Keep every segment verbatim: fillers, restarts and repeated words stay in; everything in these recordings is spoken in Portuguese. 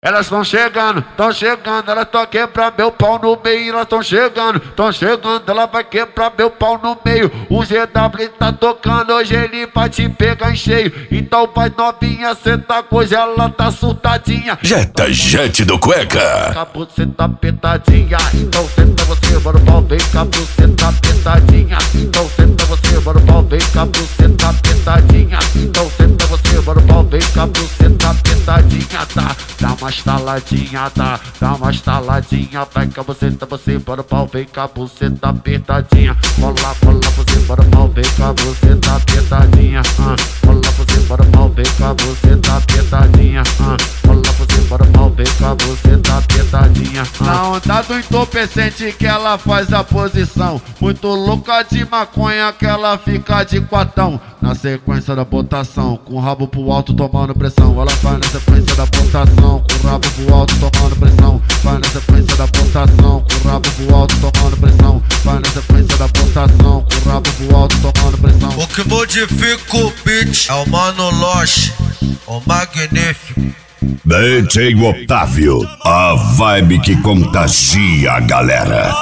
Elas estão chegando, estão chegando, elas estão quebrar meu pau no meio. Elas estão chegando, estão chegando, ela vai quebrar meu pau no meio. O G W tá tocando, hoje ele vai te pegar em cheio. Então vai novinha, senta coisa, ela tá surtadinha. Jeta Jet do Cueca. Cabo, cê tá apertadinha. Então senta você, mano, pau, vem cabo, cê tá apertadinha. Então senta você, mano, pau, vem cabo, cê tá apertadinha. Então senta você, mano, pau, vem cabo, cê tá apertadinha, tá? Dá uma estaladinha, tá? Dá uma estaladinha, vai cá você, tá você, bora pau, vem cá, você tá apertadinha. Rola, rola você, bora pau, vem cá, você tá apertadinha. Uh. Rola você, bora pau, vem cá, você tá apertadinha. Uh. Rola você, bora pau, vem cá, você tá apertadinha. Uh. Na onda do entorpecente que ela faz a posição, muito louca de maconha que ela fica de quatão. Na sequência da botação, com o rabo pro alto tomando pressão. Ela faz na sequência da botação, com o rabo pro alto tomando pressão. Vai na sequência da botação, com o rabo pro alto tomando pressão. Vai na sequência da botação, com o rabo pro alto tomando pressão. O que modifica o beat é o Mano Loche, o magnífico D J Otávio, a vibe que contagia a galera.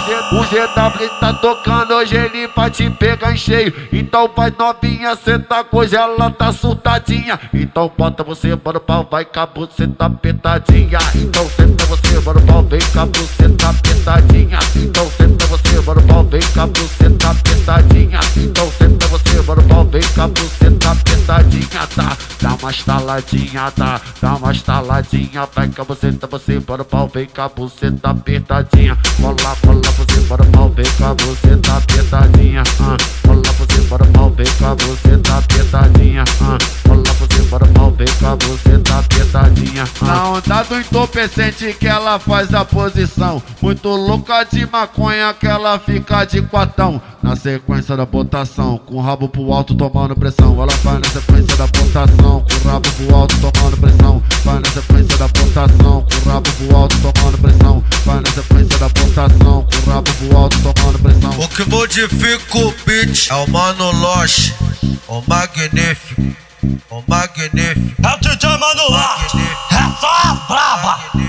O G W tá tocando, hoje ele vai te pegar em cheio. Então vai novinha, senta coisa, ela tá surtadinha. Então bota você, mano, pau, vai cabo, cê tá apertadinha. Então senta você, mano, pau, vem cabo, cê tá apertadinha. Então senta você, mano, pau, vem cabo, cê tá apertadinha. Então senta você, mano, pau, vem cabo, cê tá apertadinha, tá? Dá uma estaladinha, tá? Dá uma estaladinha, vai cá você, tá você, bora pau, vem cá, você tá apertadinha. Rola, rola você, bora pau, vem cá, você tá apertadinha. Uh. Rola você, bora pau, vem cá, você tá apertadinha. Uh. Rola você, bora pau, vem cá, você tá apertadinha. Uh. Na onda do entorpecente que ela faz a posição, muito louca de maconha que ela fica de quatão. Na sequência da botação, com o rabo pro alto tomando pressão. Ela faz na sequência da botação, com o rabo pro alto tomando pressão. Vai na sequência da botação, com o rabo pro alto tomando pressão. Vai na sequência da botação, com o rabo pro alto tomando pressão. O que modifica o beat é o Mano Loche, o magnífico, o magnífico. É o D J Mano Loche, é só a braba.